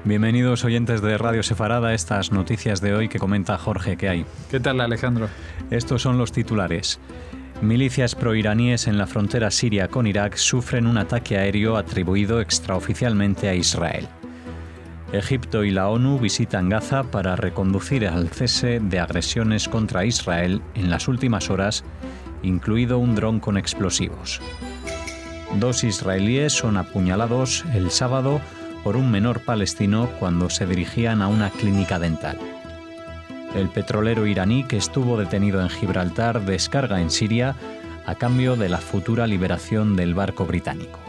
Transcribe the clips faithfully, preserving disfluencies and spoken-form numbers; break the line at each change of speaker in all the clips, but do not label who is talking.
Bienvenidos oyentes de Radio Sefarada a estas noticias de hoy que comenta Jorge. ¿Qué hay?
¿Qué tal, Alejandro?
Estos son los titulares. Milicias proiraníes en la frontera siria con Irak sufren un ataque aéreo atribuido extraoficialmente a Israel. Egipto y la ONU visitan Gaza para reconducir al cese de agresiones contra Israel en las últimas horas, incluido un dron con explosivos. Dos israelíes son apuñalados el sábado por un menor palestino cuando se dirigían a una clínica dental. El petrolero iraní que estuvo detenido en Gibraltar descarga en Siria a cambio de la futura liberación del barco británico.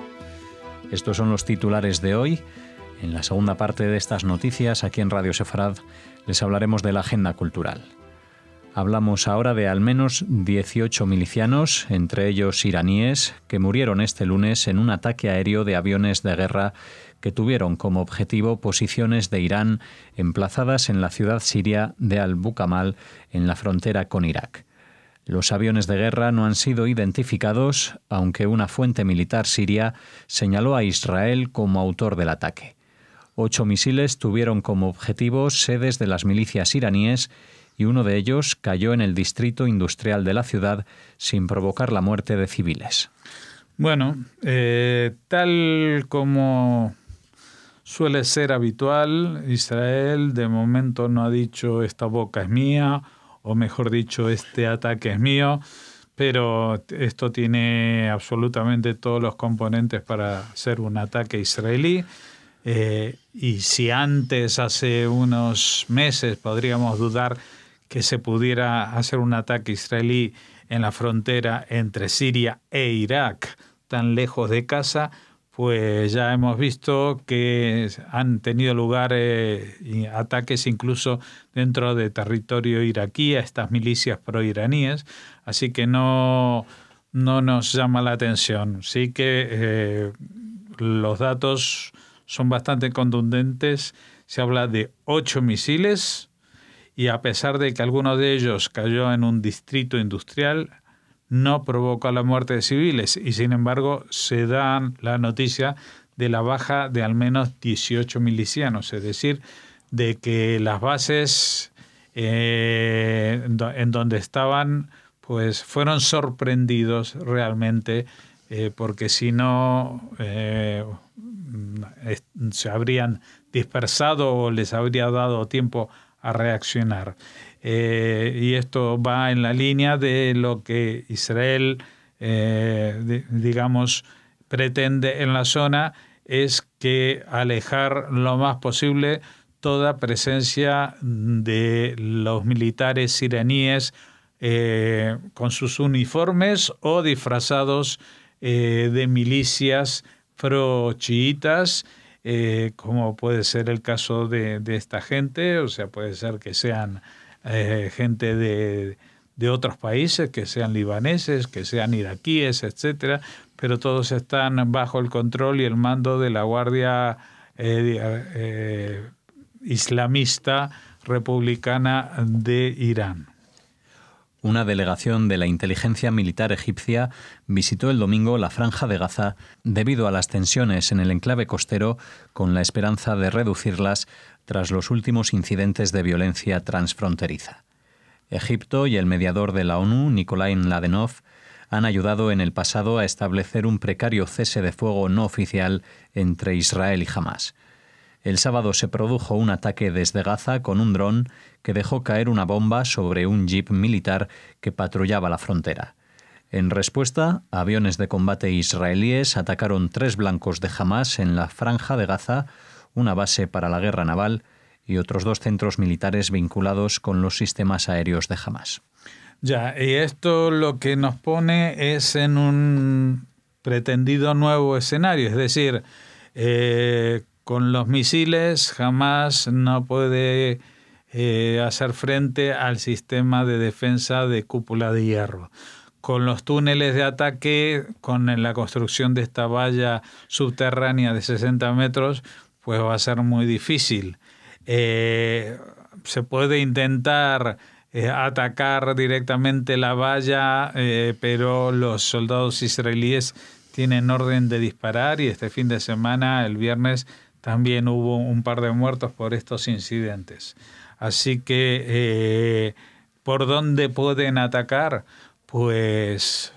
Estos son los titulares de hoy. En la segunda parte de estas noticias, aquí en Radio Sefarad, les hablaremos de la agenda cultural. Hablamos ahora de al menos dieciocho milicianos, entre ellos iraníes, que murieron este lunes en un ataque aéreo de aviones de guerra que tuvieron como objetivo posiciones de Irán emplazadas en la ciudad siria de Al-Bukamal, en la frontera con Irak. Los aviones de guerra no han sido identificados, aunque una fuente militar siria señaló a Israel como autor del ataque. Ocho misiles tuvieron como objetivo sedes de las milicias iraníes y uno de ellos cayó en el distrito industrial de la ciudad sin provocar la muerte de civiles.
Bueno, eh, tal como suele ser habitual, Israel de momento no ha dicho esta boca es mía, o mejor dicho, este ataque es mío, pero esto tiene absolutamente todos los componentes para ser un ataque israelí. Eh, y si antes, hace unos meses, podríamos dudar que se pudiera hacer un ataque israelí en la frontera entre Siria e Irak, tan lejos de casa, pues ya hemos visto que han tenido lugar eh, ataques incluso dentro de territorio iraquí a estas milicias proiraníes, así que no, no nos llama la atención. Sí que eh, los datos son bastante contundentes. Se habla de ocho misiles y a pesar de que alguno de ellos cayó en un distrito industrial, no provocó la muerte de civiles y sin embargo se da la noticia de la baja de al menos dieciocho milicianos, es decir, de que las bases eh, en donde estaban pues fueron sorprendidos realmente eh, porque si no eh, se habrían dispersado o les habría dado tiempo a reaccionar. Eh, y esto va en la línea de lo que Israel, eh, de, digamos, pretende en la zona, es que alejar lo más posible toda presencia de los militares iraníes eh, con sus uniformes o disfrazados eh, de milicias pro-chiitas, eh, como puede ser el caso de, de esta gente, o sea, puede ser que sean eh, gente de, de otros países, que sean libaneses, que sean iraquíes, etcétera, pero todos están bajo el control y el mando de la Guardia eh, eh, Islamista Republicana de Irán.
Una delegación de la inteligencia militar egipcia visitó el domingo la Franja de Gaza debido a las tensiones en el enclave costero, con la esperanza de reducirlas tras los últimos incidentes de violencia transfronteriza. Egipto y el mediador de la ONU, Nikolai Mladenov, han ayudado en el pasado a establecer un precario cese de fuego no oficial entre Israel y Hamás. El sábado se produjo un ataque desde Gaza con un dron que dejó caer una bomba sobre un jeep militar que patrullaba la frontera. En respuesta, aviones de combate israelíes atacaron tres blancos de Hamás en la Franja de Gaza, una base para la guerra naval y otros dos centros militares vinculados con los sistemas aéreos de Hamás.
Ya, y esto lo que nos pone es en un pretendido nuevo escenario, es decir, eh, con los misiles Hamás no puede eh, hacer frente al sistema de defensa de cúpula de hierro. Con los túneles de ataque, con la construcción de esta valla subterránea de sesenta metros, pues va a ser muy difícil. Eh, se puede intentar eh, atacar directamente la valla, eh, pero los soldados israelíes tienen orden de disparar y este fin de semana, el viernes, también hubo un par de muertos por estos incidentes. Así que, eh, ¿por dónde pueden atacar? Pues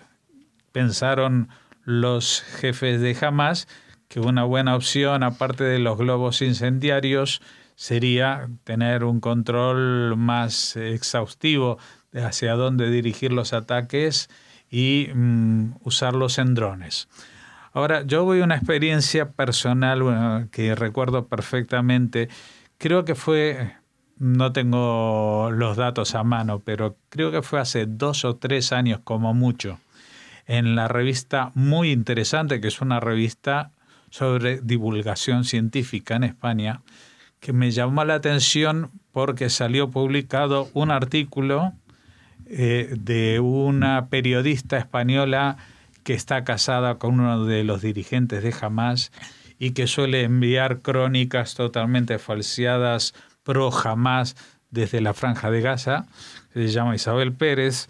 pensaron los jefes de Hamás que una buena opción, aparte de los globos incendiarios, sería tener un control más exhaustivo de hacia dónde dirigir los ataques y mm, usarlos en drones. Ahora, yo voy a una experiencia personal bueno, que recuerdo perfectamente. Creo que fue, no tengo los datos a mano, pero creo que fue hace dos o tres años como mucho, en la revista muy interesante, que es una revista sobre divulgación científica en España, que me llamó la atención porque salió publicado un artículo eh, de una periodista española que está casada con uno de los dirigentes de Hamás y que suele enviar crónicas totalmente falseadas pro Hamás desde la Franja de Gaza, se llama Isabel Pérez,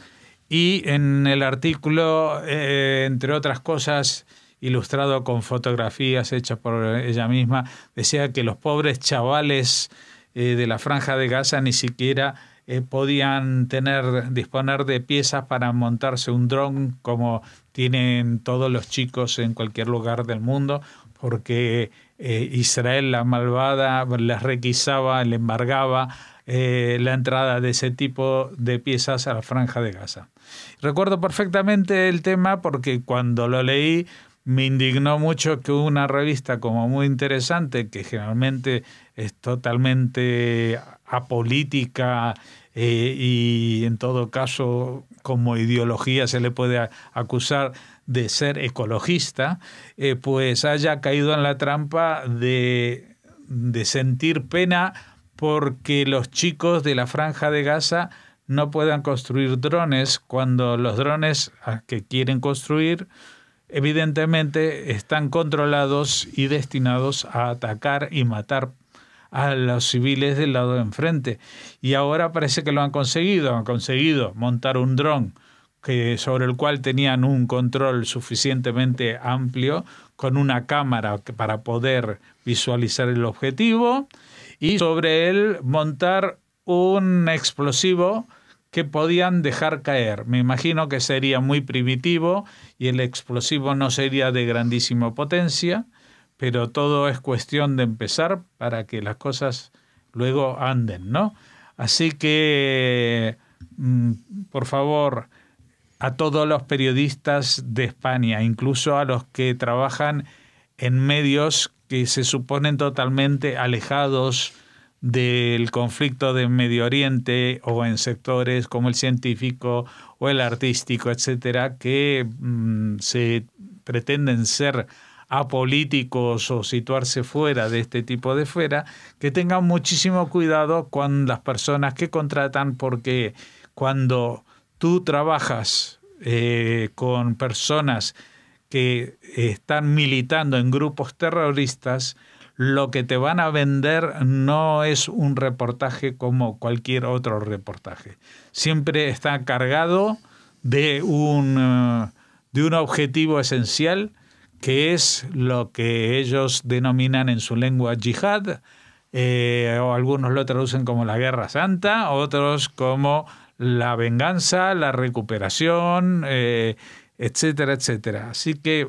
y en el artículo, eh, entre otras cosas, ilustrado con fotografías hechas por ella misma, decía que los pobres chavales eh, de la Franja de Gaza ni siquiera eh, podían tener, disponer de piezas para montarse un dron como tienen todos los chicos en cualquier lugar del mundo, porque eh, Israel, la malvada, les requisaba, le embargaba eh, la entrada de ese tipo de piezas a la Franja de Gaza. Recuerdo perfectamente el tema porque cuando lo leí me indignó mucho que una revista como muy interesante, que generalmente es totalmente apolítica eh, y en todo caso como ideología se le puede acusar de ser ecologista, eh, pues haya caído en la trampa de, de sentir pena porque los chicos de la Franja de Gaza no puedan construir drones cuando los drones que quieren construir evidentemente están controlados y destinados a atacar y matar a los civiles del lado de enfrente. Y ahora parece que lo han conseguido, han conseguido montar un dron que, sobre el cual tenían un control suficientemente amplio, con una cámara para poder visualizar el objetivo, y sobre él montar un explosivo que podían dejar caer. Me imagino que sería muy primitivo y el explosivo no sería de grandísima potencia, pero todo es cuestión de empezar para que las cosas luego anden, ¿no? Así que, por favor, a todos los periodistas de España, incluso a los que trabajan en medios que se suponen totalmente alejados del conflicto de Medio Oriente o en sectores como el científico o el artístico, etcétera, que mmm, se pretenden ser apolíticos o situarse fuera de este tipo de esfera, que tengan muchísimo cuidado con las personas que contratan, porque cuando tú trabajas eh, con personas que están militando en grupos terroristas, lo que te van a vender no es un reportaje como cualquier otro reportaje. Siempre está cargado de un, de un objetivo esencial, que es lo que ellos denominan en su lengua yihad, eh, o algunos lo traducen como la guerra santa, otros como la venganza, la recuperación, eh, etcétera, etcétera. Así que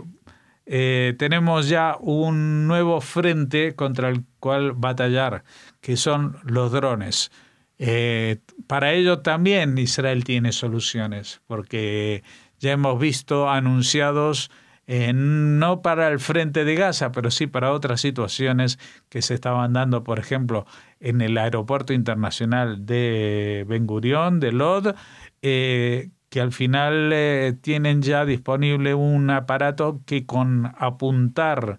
Eh, tenemos ya un nuevo frente contra el cual batallar, que son los drones. Eh, para ello también Israel tiene soluciones, porque ya hemos visto anunciados, eh, no para el frente de Gaza, pero sí para otras situaciones que se estaban dando, por ejemplo, en el aeropuerto internacional de Ben Gurión, de Lod, eh, que al final eh, tienen ya disponible un aparato que con apuntar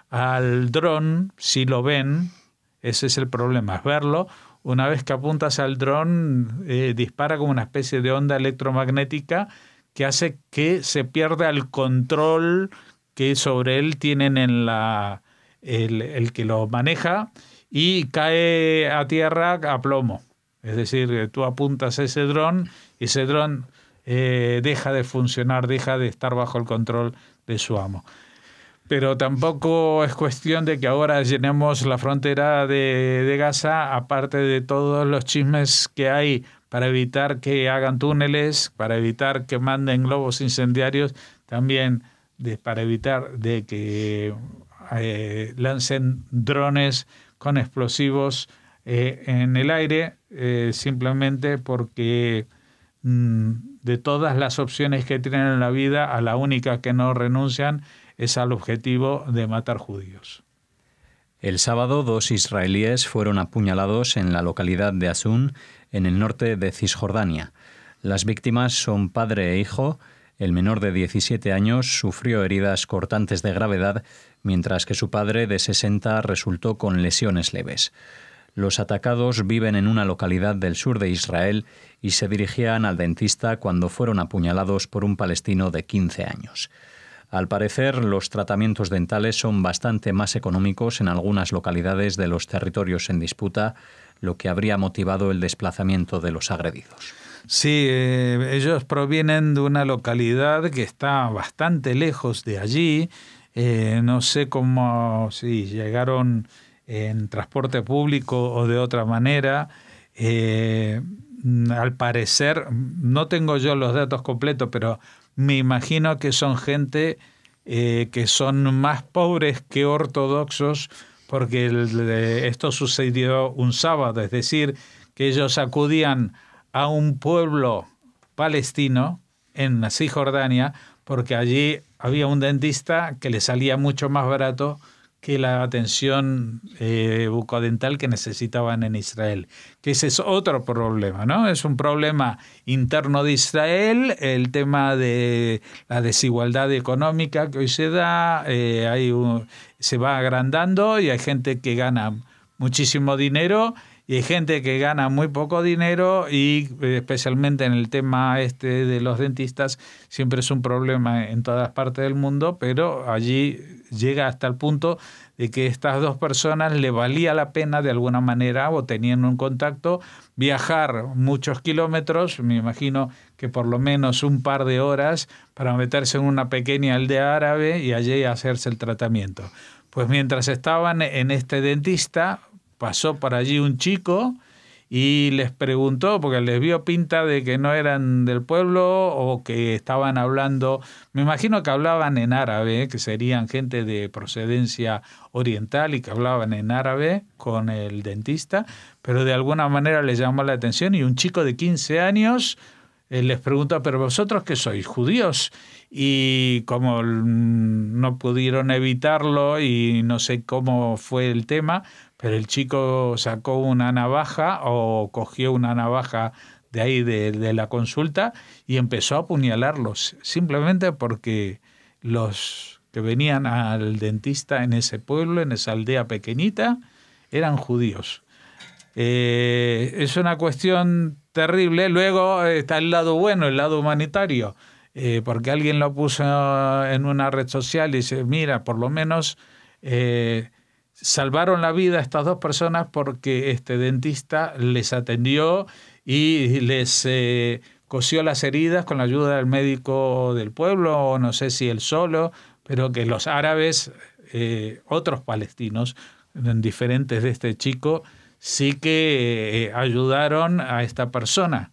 al dron, si lo ven, ese es el problema, es verlo. Una vez que apuntas al dron, eh, dispara como una especie de onda electromagnética que hace que se pierda el control que sobre él tienen en la, el, el que lo maneja, y cae a tierra a plomo. Es decir, tú apuntas ese dron y ese dron Eh, deja de funcionar, deja de estar bajo el control de su amo. Pero tampoco es cuestión de que ahora llenemos la frontera de, de Gaza, aparte de todos los chismes que hay para evitar que hagan túneles, para evitar que manden globos incendiarios, también de, para evitar de que eh, lancen drones con explosivos eh, en el aire, eh, simplemente porque mm, de todas las opciones que tienen en la vida, a la única que no renuncian es al objetivo de matar judíos.
El sábado, dos israelíes fueron apuñalados en la localidad de Asun, en el norte de Cisjordania. Las víctimas son padre e hijo. El menor de diecisiete años sufrió heridas cortantes de gravedad, mientras que su padre de sesenta resultó con lesiones leves. Los atacados viven en una localidad del sur de Israel y se dirigían al dentista cuando fueron apuñalados por un palestino de quince años. Al parecer, los tratamientos dentales son bastante más económicos en algunas localidades de los territorios en disputa, lo que habría motivado el desplazamiento de los agredidos.
Sí, eh, ellos provienen de una localidad que está bastante lejos de allí. Eh, no sé cómo, si llegaron en transporte público o de otra manera. Eh, al parecer, no tengo yo los datos completos, pero me imagino que son gente eh, que son más pobres que ortodoxos, porque el, esto sucedió un sábado, es decir, que ellos acudían a un pueblo palestino en Cisjordania, porque allí había un dentista que le salía mucho más barato que la atención eh, bucodental que necesitaban en Israel. Que ese es otro problema, ¿no? Es un problema interno de Israel, el tema de la desigualdad económica que hoy se da, eh, hay un, se va agrandando y hay gente que gana muchísimo dinero y hay gente que gana muy poco dinero, y especialmente en el tema este de los dentistas siempre es un problema en todas partes del mundo, pero allí llega hasta el punto de que estas dos personas le valía la pena de alguna manera, o tenían un contacto, viajar muchos kilómetros, me imagino que por lo menos un par de horas, para meterse en una pequeña aldea árabe y allí hacerse el tratamiento. Pues mientras estaban en este dentista, pasó por allí un chico y les preguntó, porque les vio pinta de que no eran del pueblo o que estaban hablando, me imagino que hablaban en árabe, que serían gente de procedencia oriental y que hablaban en árabe con el dentista, pero de alguna manera les llamó la atención y un chico de quince años eh, les preguntó, ¿pero vosotros qué sois, judíos? Y como no pudieron evitarlo y no sé cómo fue el tema, pero el chico sacó una navaja o cogió una navaja de ahí de, de la consulta y empezó a apuñalarlos, simplemente porque los que venían al dentista en ese pueblo, en esa aldea pequeñita, eran judíos. Eh, es una cuestión terrible. Luego está el lado bueno, el lado humanitario, eh, porque alguien lo puso en una red social y dice, mira, por lo menos eh, salvaron la vida a estas dos personas porque este dentista les atendió y les eh, cosió las heridas con la ayuda del médico del pueblo, o no sé si él solo, pero que los árabes, eh, otros palestinos, diferentes de este chico, sí que eh, ayudaron a esta persona.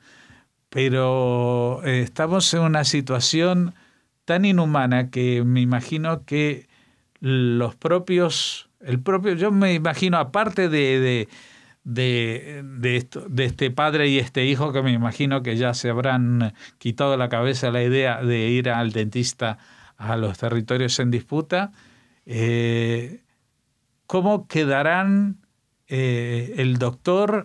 Pero eh, estamos en una situación tan inhumana que me imagino que los propios, el propio, yo me imagino, aparte de, de, de, de, esto, de este padre y este hijo, que me imagino que ya se habrán quitado de la cabeza la idea de ir al dentista a los territorios en disputa, eh, ¿cómo quedarán eh, el doctor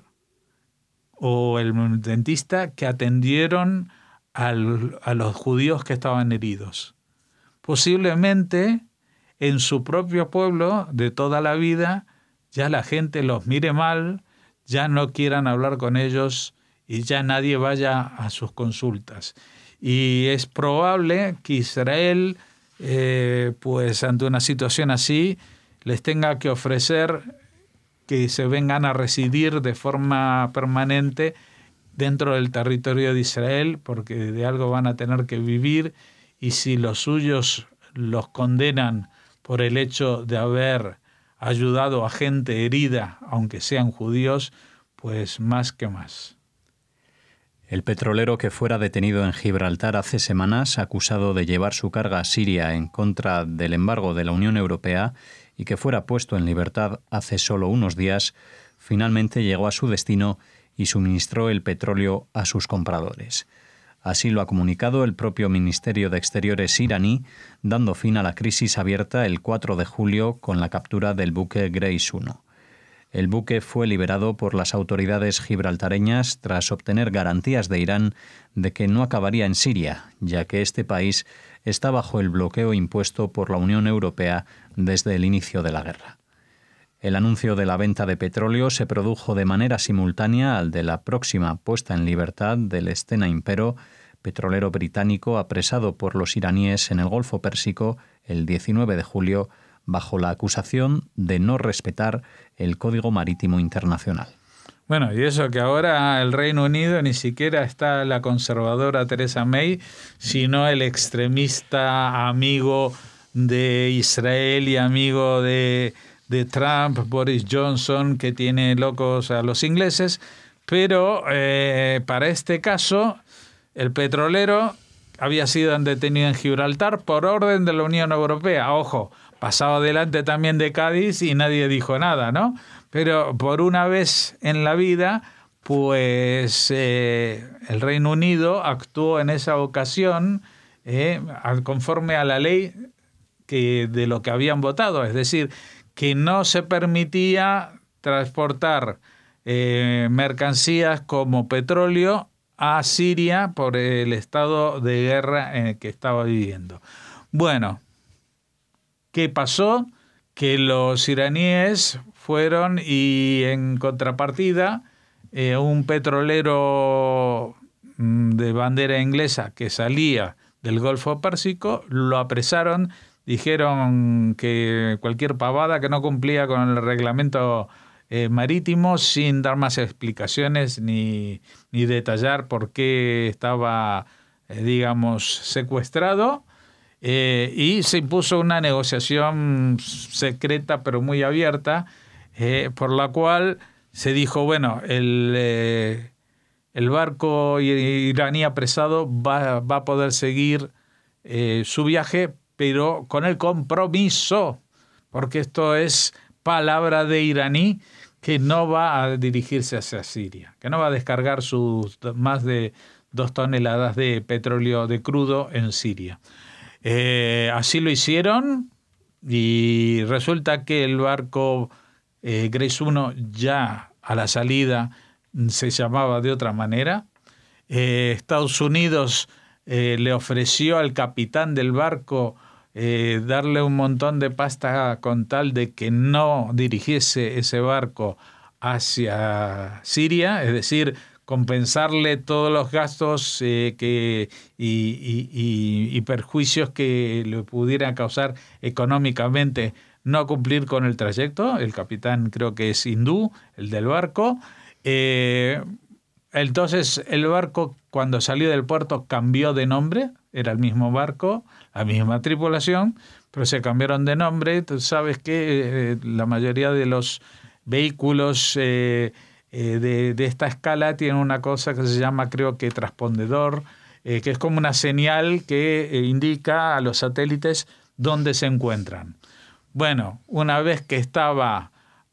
o el dentista que atendieron al, a los judíos que estaban heridos? Posiblemente en su propio pueblo de toda la vida ya la gente los mire mal, ya no quieran hablar con ellos y ya nadie vaya a sus consultas. Y es probable que Israel, eh, pues ante una situación así, les tenga que ofrecer que se vengan a residir de forma permanente dentro del territorio de Israel, porque de algo van a tener que vivir, y si los suyos los condenan por el hecho de haber ayudado a gente herida, aunque sean judíos, pues más que más.
El petrolero que fuera detenido en Gibraltar hace semanas, acusado de llevar su carga a Siria en contra del embargo de la Unión Europea y que fuera puesto en libertad hace solo unos días, finalmente llegó a su destino y suministró el petróleo a sus compradores. Así lo ha comunicado el propio Ministerio de Exteriores iraní, dando fin a la crisis abierta el cuatro de julio con la captura del buque Grace uno. El buque fue liberado por las autoridades gibraltareñas tras obtener garantías de Irán de que no acabaría en Siria, ya que este país está bajo el bloqueo impuesto por la Unión Europea desde el inicio de la guerra. El anuncio de la venta de petróleo se produjo de manera simultánea al de la próxima puesta en libertad del Stena Impero, petrolero británico apresado por los iraníes en el Golfo Pérsico el diecinueve de julio, bajo la acusación de no respetar el Código Marítimo Internacional.
Bueno, y eso que ahora el Reino Unido ni siquiera está la conservadora Theresa May, sino el extremista amigo de Israel y amigo de, de Trump, Boris Johnson, que tiene locos a los ingleses. Pero eh, para este caso, el petrolero había sido detenido en Gibraltar por orden de la Unión Europea. Ojo, pasaba delante también de Cádiz y nadie dijo nada, ¿no? Pero por una vez en la vida, pues eh, el Reino Unido actuó en esa ocasión eh, conforme a la ley que, de lo que habían votado. Es decir, que no se permitía transportar eh, mercancías como petróleo a Siria por el estado de guerra en el que estaba viviendo. Bueno, ¿qué pasó? Que los iraníes fueron y en contrapartida eh, un petrolero de bandera inglesa que salía del Golfo Pérsico lo apresaron, dijeron que cualquier pavada que no cumplía con el reglamento eh, marítimo, sin dar más explicaciones ni, ni detallar por qué estaba, eh, digamos, secuestrado. Eh, y se impuso una negociación secreta pero muy abierta, eh, por la cual se dijo, bueno, el, eh, el barco iraní apresado va, va a poder seguir eh, su viaje, pero con el compromiso, porque esto es palabra de iraní, que no va a dirigirse hacia Siria, que no va a descargar sus más de dos toneladas de petróleo de crudo en Siria. Eh, así lo hicieron y resulta que el barco eh, Grace uno ya a la salida se llamaba de otra manera. Eh, Estados Unidos eh, le ofreció al capitán del barco eh, darle un montón de pasta con tal de que no dirigiese ese barco hacia Siria, es decir, compensarle todos los gastos eh, que, y, y, y, y perjuicios que le pudieran causar económicamente no cumplir con el trayecto. El capitán creo que es hindú, el del barco. Eh, entonces el barco cuando salió del puerto cambió de nombre, era el mismo barco, la misma tripulación, pero se cambiaron de nombre. Tú sabes que eh, la mayoría de los vehículos eh, eh, de, de esta escala tienen una cosa que se llama, creo que transpondedor, eh, que es como una señal que eh, indica a los satélites dónde se encuentran. Bueno, una vez que estaba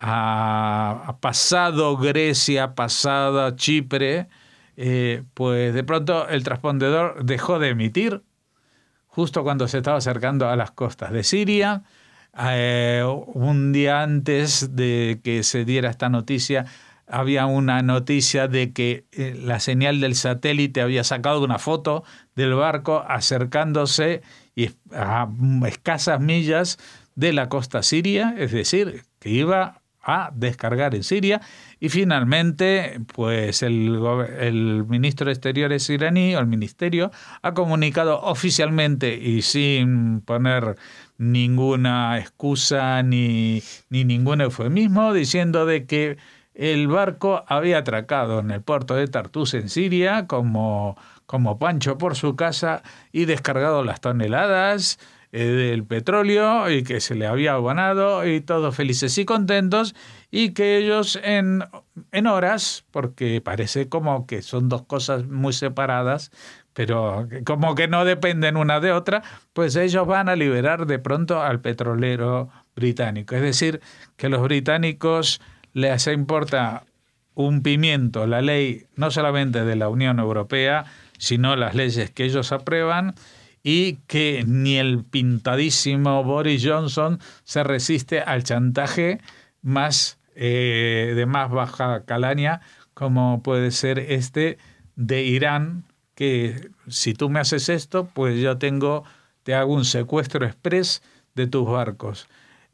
a, a pasado Grecia, pasado Chipre, eh, pues de pronto el transpondedor dejó de emitir justo cuando se estaba acercando a las costas de Siria. Eh, un día antes de que se diera esta noticia, había una noticia de que eh, la señal del satélite había sacado una foto del barco acercándose y a escasas millas de la costa siria, es decir, que iba a descargar en Siria. Y finalmente, pues el, el ministro de Exteriores iraní, o el ministerio, ha comunicado oficialmente y sin poner ninguna excusa ni, ni ningún eufemismo, diciendo de que el barco había atracado en el puerto de Tartus en Siria como, como Pancho por su casa y descargado las toneladas eh, del petróleo y que se le había abonado y todos felices y contentos, y que ellos en, en horas, porque parece como que son dos cosas muy separadas, pero como que no dependen una de otra, pues ellos van a liberar de pronto al petrolero británico. Es decir, que a los británicos les importa un pimiento la ley no solamente de la Unión Europea, sino las leyes que ellos aprueban, y que ni el pintadísimo Boris Johnson se resiste al chantaje más eh, de más baja calaña, como puede ser este de Irán, que si tú me haces esto, pues yo tengo, te hago un secuestro express de tus barcos.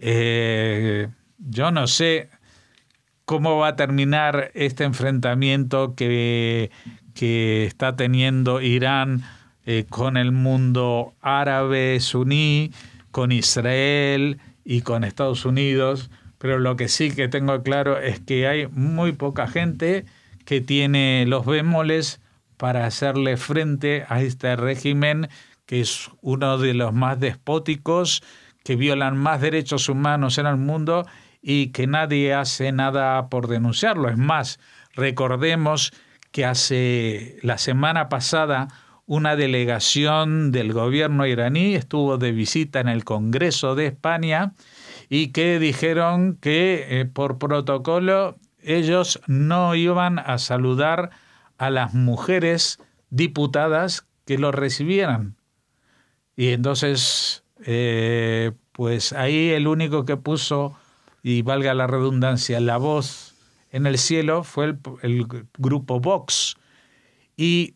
Eh, yo no sé cómo va a terminar este enfrentamiento que, que está teniendo Irán eh, con el mundo árabe suní, con Israel y con Estados Unidos, pero lo que sí que tengo claro es que hay muy poca gente que tiene los bémoles para hacerle frente a este régimen, que es uno de los más despóticos, que violan más derechos humanos en el mundo y que nadie hace nada por denunciarlo. Es más, recordemos que hace la semana pasada una delegación del gobierno iraní estuvo de visita en el Congreso de España y que dijeron que eh, por protocolo ellos no iban a saludar a las mujeres diputadas que lo recibieran. Y entonces, eh, pues ahí el único que puso, y valga la redundancia, la voz en el cielo fue el, el grupo Vox. Y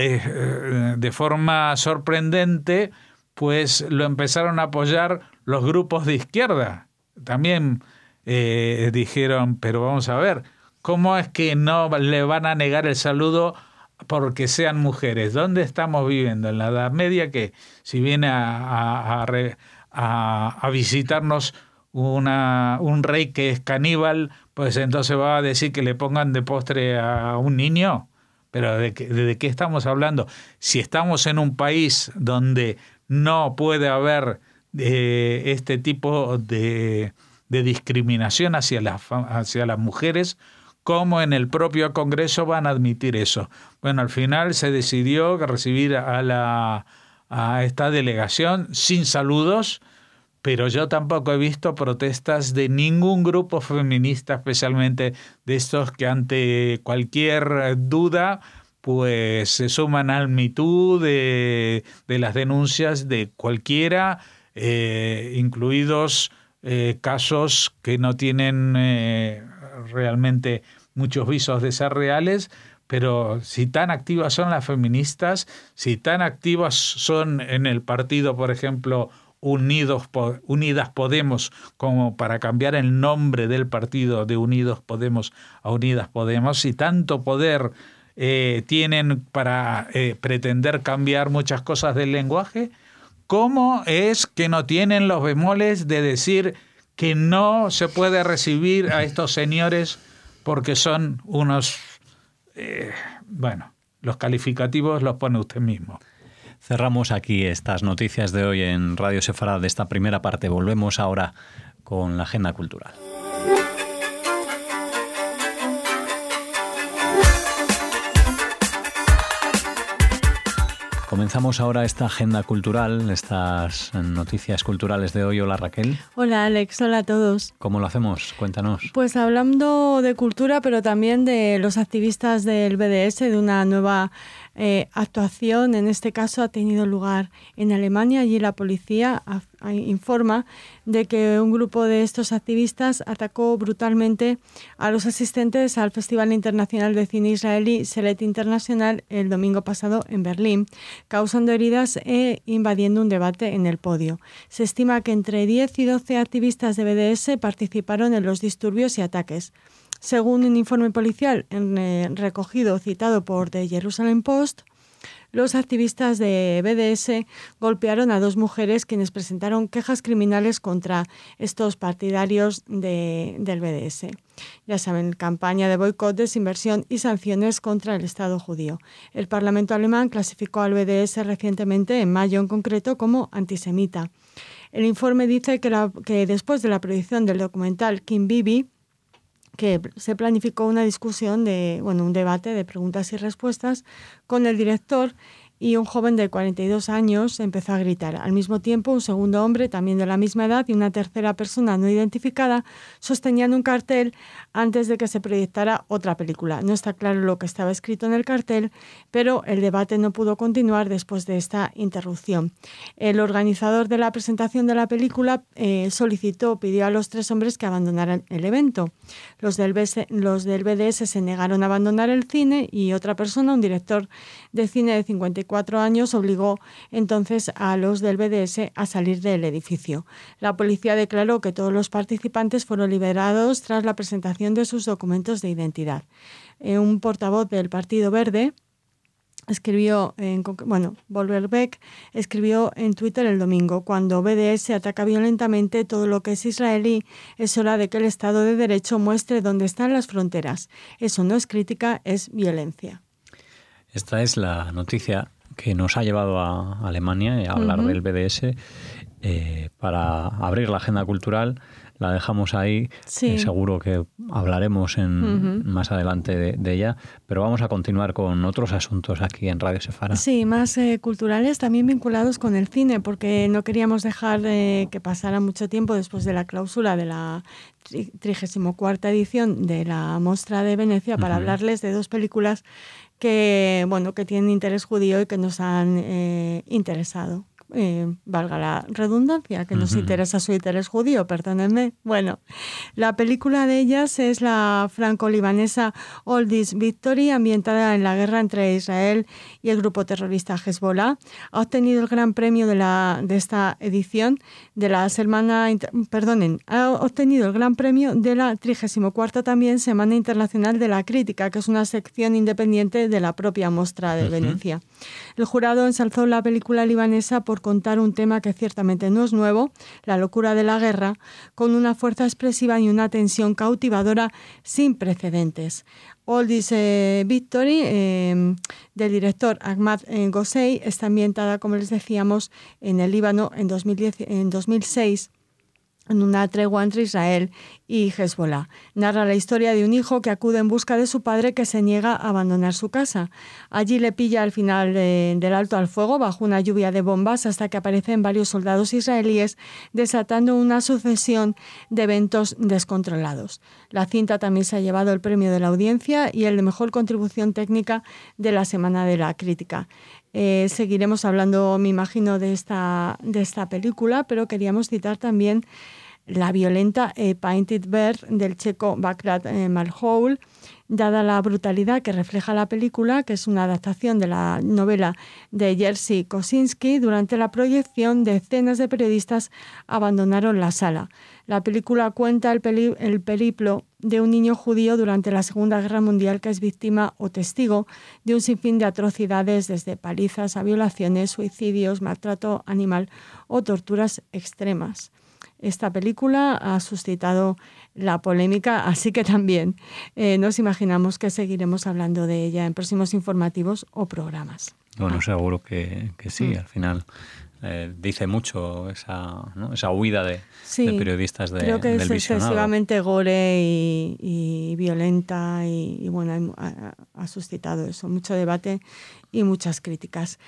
de, de forma sorprendente, pues lo empezaron a apoyar los grupos de izquierda. También eh, dijeron, pero vamos a ver, ¿cómo es que no le van a negar el saludo porque sean mujeres? ¿Dónde estamos viviendo? ¿En la Edad Media? Que si viene a, a, a, a, a visitarnos una, un rey que es caníbal, pues entonces va a decir que le pongan de postre a un niño. Pero ¿de qué, de qué estamos hablando? Si estamos en un país donde no puede haber eh, este tipo de, de discriminación hacia las, hacia las mujeres, ¿cómo en el propio Congreso van a admitir eso? Bueno, al final se decidió recibir a, la, a esta delegación sin saludos, pero yo tampoco he visto protestas de ningún grupo feminista, especialmente de estos que ante cualquier duda pues se suman al Me Too de, de las denuncias de cualquiera, eh, incluidos eh, casos que no tienen eh, realmente muchos visos de ser reales, pero si tan activas son las feministas, si tan activas son en el partido, por ejemplo, Unidos, Unidas Podemos, como para cambiar el nombre del partido de Unidos Podemos a Unidas Podemos, y tanto poder eh, tienen para eh, pretender cambiar muchas cosas del lenguaje, ¿cómo es que no tienen los bemoles de decir que no se puede recibir a estos señores porque son unos, eh, bueno, los calificativos los pone usted mismo?
Cerramos aquí estas noticias de hoy en Radio Sefarad de esta primera parte. Volvemos ahora con la agenda cultural. Comenzamos ahora esta agenda cultural, estas noticias culturales de hoy. Hola, Raquel.
Hola, Alex. Hola a todos.
¿Cómo lo hacemos? Cuéntanos.
Pues hablando de cultura, pero también de los activistas del B D S, de una nueva eh, actuación. En este caso ha tenido lugar en Alemania. Allí la policía a, a, informa de que un grupo de estos activistas atacó brutalmente a los asistentes al Festival Internacional de Cine Israelí Selet International el domingo pasado en Berlín, causando heridas e invadiendo un debate en el podio. Se estima que entre diez y doce activistas de B D S participaron en los disturbios y ataques. Según un informe policial en, eh, recogido, citado por The Jerusalem Post, Los activistas de B D S golpearon a dos mujeres quienes presentaron quejas criminales contra estos partidarios de, del B D S. Ya saben, campaña de boicot, desinversión y sanciones contra el Estado judío. El Parlamento alemán clasificó al B D S recientemente, en mayo en concreto, como antisemita. El informe dice que, la, que después de la proyección del documental Kim Bibi, que se planificó una discusión, de, bueno, un debate de preguntas y respuestas con el director, y un joven de cuarenta y dos años empezó a gritar. Al mismo tiempo, un segundo hombre, también de la misma edad, y una tercera persona no identificada sostenían un cartel antes de que se proyectara otra película. No está claro lo que estaba escrito en el cartel, pero el debate no pudo continuar después de esta interrupción. El organizador de la presentación de la película eh, solicitó, pidió a los tres hombres que abandonaran el evento. Los del, B S, los del B D S se negaron a abandonar el cine y otra persona, un director de cine de cincuenta y cuatro años, obligó entonces a los del B D S a salir del edificio. La policía declaró que todos los participantes fueron liberados tras la presentación de sus documentos de identidad. Eh, un portavoz del Partido Verde escribió, en, bueno, Volver Beck escribió en Twitter el domingo: cuando B D S ataca violentamente todo lo que es israelí, es hora de que el Estado de Derecho muestre dónde están las fronteras. Eso no es crítica, es violencia.
Esta es la noticia que nos ha llevado a Alemania a hablar uh-huh. del B D S eh, para abrir la agenda cultural. La dejamos ahí, sí. eh, seguro que hablaremos en, uh-huh. más adelante de, de ella, pero vamos a continuar con otros asuntos aquí en Radio Sefara.
Sí, más eh, culturales, también vinculados con el cine, porque no queríamos dejar eh, que pasara mucho tiempo después de la clausura de la trigésima cuarta edición de la Mostra de Venecia para uh-huh. hablarles de dos películas que, bueno, que tienen interés judío y que nos han eh, interesado. Eh, valga la redundancia, que nos uh-huh. interesa su interés judío, perdónenme. Bueno, la película de ellas es la franco-libanesa All This Victory, ambientada en la guerra entre Israel y el grupo terrorista Hezbollah. Ha obtenido el gran premio de, la, de esta edición de la semana, perdonen, ha obtenido el gran premio de la trigésima cuarta también Semana Internacional de la Crítica, que es una sección independiente de la propia Mostra de uh-huh. Venecia. El jurado ensalzó la película libanesa por contar un tema que ciertamente no es nuevo, la locura de la guerra, con una fuerza expresiva y una tensión cautivadora sin precedentes. All This eh, Victory, eh, del director Ahmad eh, Gossei, está ambientada, como les decíamos, en el Líbano en, dos mil diez, en dos mil seis, en una tregua entre Israel y Hezbollah. Narra la historia de un hijo que acude en busca de su padre, que se niega a abandonar su casa. Allí le pilla al final de, del alto al fuego bajo una lluvia de bombas hasta que aparecen varios soldados israelíes desatando una sucesión de eventos descontrolados. La cinta también se ha llevado el premio de la audiencia y el de mejor contribución técnica de la Semana de la Crítica. Eh, seguiremos hablando, me imagino, de esta, de esta película, pero queríamos citar también la violenta eh, Painted Bird del checo Václav eh, Malhoul, dada la brutalidad que refleja la película, que es una adaptación de la novela de Jerzy Kosinski. Durante la proyección, decenas de periodistas abandonaron la sala. La película cuenta el, peli- el periplo de un niño judío durante la Segunda Guerra Mundial que es víctima o testigo de un sinfín de atrocidades, desde palizas a violaciones, suicidios, maltrato animal o torturas extremas. Esta película ha suscitado la polémica, así que también eh, nos imaginamos que seguiremos hablando de ella en próximos informativos o programas.
Bueno, seguro que, que sí, mm. al final eh, dice mucho esa, ¿no? esa huida de, sí, de periodistas de,
creo que
del
es
visionado.
Excesivamente gore y, y violenta y, y bueno, ha, ha suscitado eso, mucho debate y muchas críticas.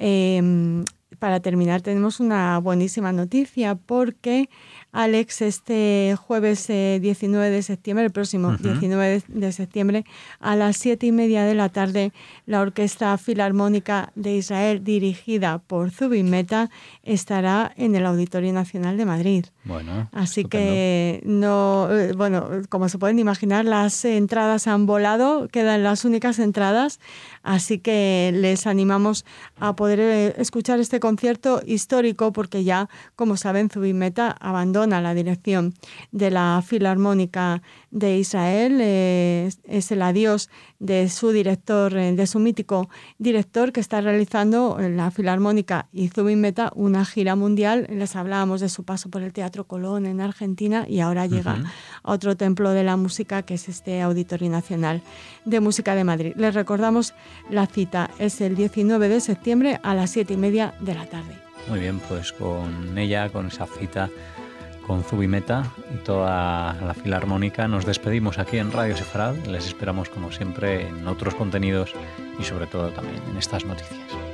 Eh, Para terminar, tenemos una buenísima noticia porque, Alex, este jueves eh, diecinueve de septiembre, el próximo uh-huh. diecinueve de septiembre, a las siete y media de la tarde, la Orquesta Filarmónica de Israel, dirigida por Zubin Mehta, estará en el Auditorio Nacional de Madrid.
Bueno,
Así
estupendo.
que, no, bueno, como se pueden imaginar, las entradas han volado, quedan las únicas entradas, así que les animamos a poder poder escuchar este concierto histórico, porque ya, como saben, Zubin Mehta abandona la dirección de la Filarmónica de Israel. Eh, es el adiós de su director, de su mítico director, que está realizando en la Filarmónica y Zubin Mehta una gira mundial. Les hablábamos de su paso por el Teatro Colón en Argentina y ahora llega uh-huh. a otro templo de la música, que es este Auditorio Nacional de Música de Madrid. Les recordamos la cita, es el diecinueve de septiembre a las siete y media de la tarde.
Muy bien, pues con ella, con esa cita con Zubin Mehta y toda la Filarmónica, nos despedimos aquí en Radio Sefarad. Les esperamos como siempre en otros contenidos y sobre todo también en estas noticias.